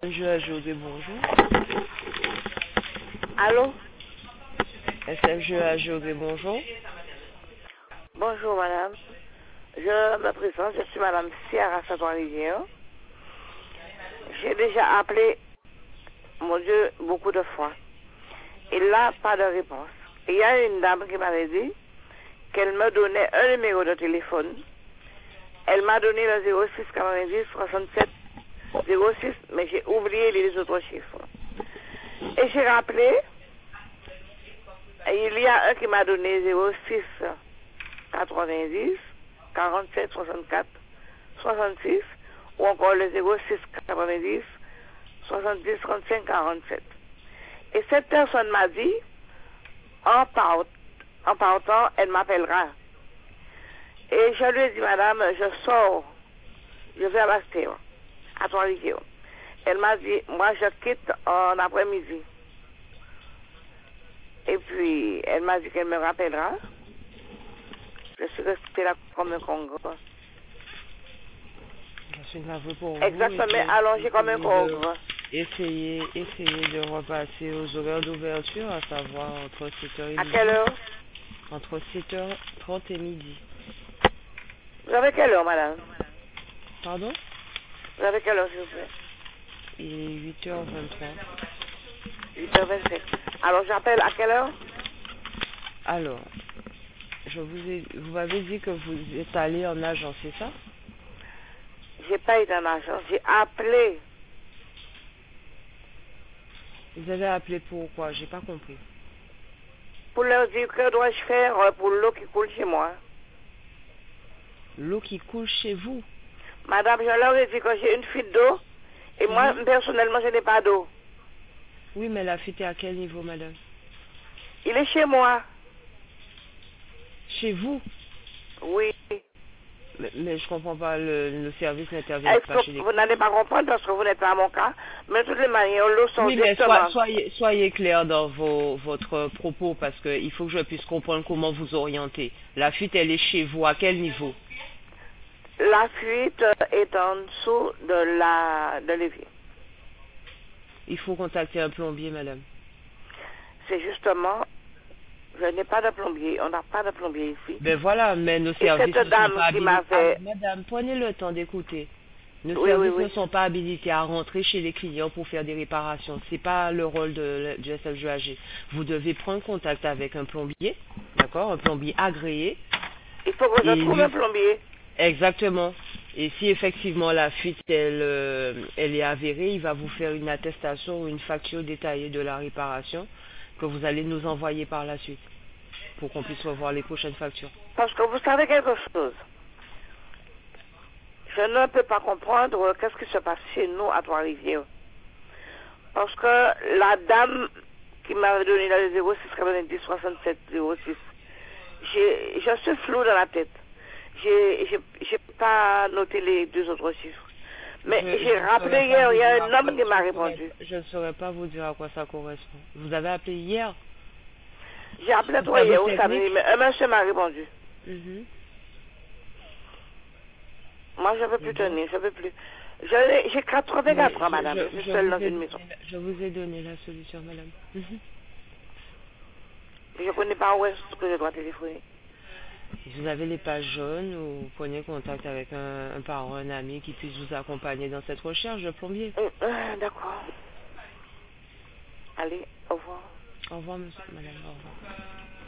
SMG Ajogé, bonjour. Allô? SMG Ajogé, bonjour. Bonjour madame. Je me présente, je suis madame Sierra Saint-Olivier. J'ai déjà appelé, mon Dieu, beaucoup de fois. Et là, pas de réponse. Il y a une dame qui m'avait dit qu'elle me donnait un numéro de téléphone. Elle m'a donné le 06 90 67 06, mais j'ai oublié les autres chiffres. Et j'ai rappelé, il y a un qui m'a donné 06 90 47 64 66 ou encore le 06 90 70 35 47. Et cette personne m'a dit, en partant, elle m'appellera. Et je lui ai dit, madame, je sors, je vais à Bastéo, à Trois-Rivières. Elle m'a dit, moi je quitte en après-midi. Et puis, elle m'a dit qu'elle me rappellera. Je suis restée là comme un congre. Je suis navré pour vous. Exactement, allongée comme un congre. Essayez de repasser aux horaires d'ouverture, à savoir entre 7h et À midi. quelle heure? Entre 7h30 et midi. Vous avez quelle heure, madame? Pardon? Vous avez quelle heure, s'il vous plaît? Il est 8h23. 8h25. Alors, j'appelle à quelle heure? Alors, vous m'avez dit que vous êtes allé en agence, c'est ça? J'ai pas été en agence, j'ai appelé. Vous avez appelé pourquoi? J'ai pas compris. Pour leur dire que dois-je faire pour l'eau qui coule chez moi. L'eau qui coule chez vous? Madame, je leur ai dit que j'ai une fuite d'eau et moi, personnellement, je n'ai pas d'eau. Oui, mais la fuite est à quel niveau, madame? Il est chez moi. Chez vous? Oui. Mais je comprends pas, le service n'intervient Est-ce pas chez que les... vous n'allez pas comprendre parce que vous n'êtes pas à mon cas? Mais de toutes les manières, l'eau sort Oui, mais directement. soyez clair dans votre propos parce qu'il faut que je puisse comprendre comment vous orienter. La fuite, elle est chez vous, à quel niveau? La fuite est en dessous de l'évier. Il faut contacter un plombier, madame. C'est justement, je n'ai pas de plombier, on n'a pas de plombier ici. Ben voilà, mais nos Et services cette ne sont dame pas qui habilités. m'avait... Madame, prenez le temps d'écouter. Nos Oui, oui, services ne oui. sont pas habilités à rentrer chez les clients pour faire des réparations. C'est pas le rôle du SFGAG. Vous devez prendre contact avec un plombier, d'accord, un plombier agréé. Il faut que je Et trouve un plombier. exactement. Et si effectivement la fuite elle est avérée, il va vous faire une attestation ou une facture détaillée de la réparation que vous allez nous envoyer par la suite pour qu'on puisse revoir les prochaines factures. Parce que vous savez quelque chose. Je ne peux pas comprendre qu'est-ce qui se passe chez nous à Trois-Rivières. Parce que la dame qui m'avait donné le 06 90 67 06, je suis flou dans la tête. J'ai pas noté les deux autres chiffres. Mais j'ai rappelé hier, il y a un homme qui m'a répondu. Je ne saurais pas vous dire à quoi ça correspond. Vous avez appelé hier? J'ai appelé toi hier au samedi, mais un monsieur m'a répondu. Moi, je ne peux plus tenir, je ne peux plus. J'ai 84 ans, madame. Je suis seule dans une maison. Je vous ai donné la solution, madame. Je ne connais pas où est-ce que je dois téléphoner. Vous avez les pages jaunes ou vous prenez contact avec un parent, un ami qui puisse vous accompagner dans cette recherche de plombier. D'accord. Allez, au revoir. Au revoir, monsieur, madame, au revoir.